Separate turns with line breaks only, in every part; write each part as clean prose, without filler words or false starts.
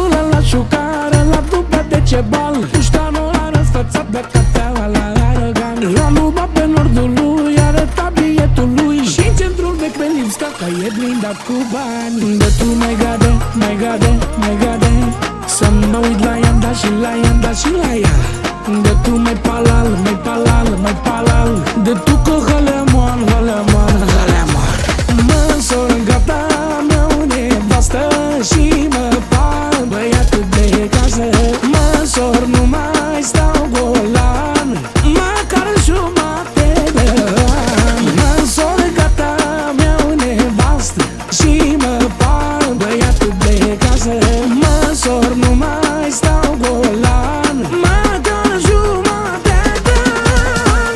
la la șucară, la după de ce bal Puștanul a răsfățat de cateaua la Arăgan La nuba pe nordul lui arăta bietul lui Și în centrul vechi pe Lipsca că e blindat cu bani De tu mai gade, mai gade, mai gade Să mă uit la ea, da și la ea, da și la ea De tu mai palal, mai palal, mai palal De tu că hălemoan, hălemoan, hălemoan Mă însor în gata meu nevastă Și mă par băiatul de casă Mă însor, nu mai stau golan Măcar jumate de an Mă însor în gata meu nevastă Și mă par băiatul de casă Mă însor, nu mai stau golan Măcar jumate de an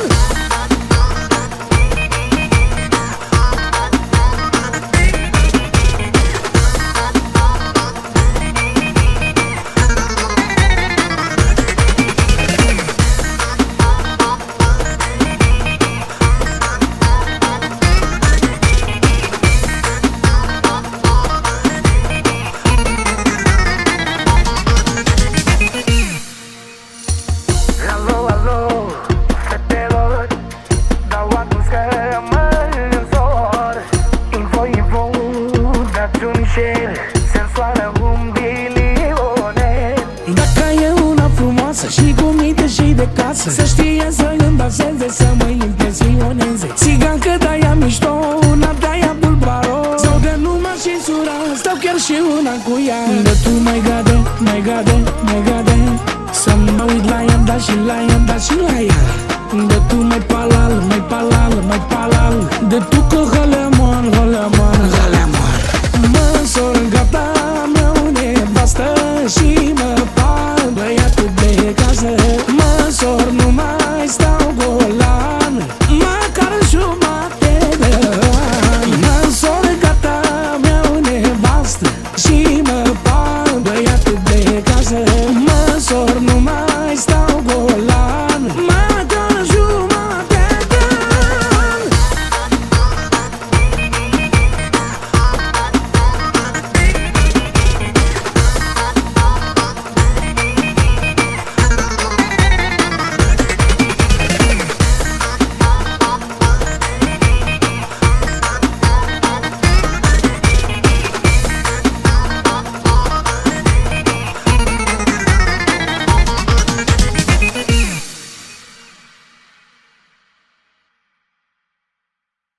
Alo, alo, fetelor Dau atunci că mă însor Info, info, dați un share Sensuală, un bilioner
Dacă e una frumoasă și cu minte și de casă Să știe să îmi danseze, să mă impresioneze Țigancă de-aia mișto, una de-aia bulbaro Sau de număr și sura, stau chiar și una cu ea De tu mai gade, mai gade, mai gade Să mă uit la ea, da și la ea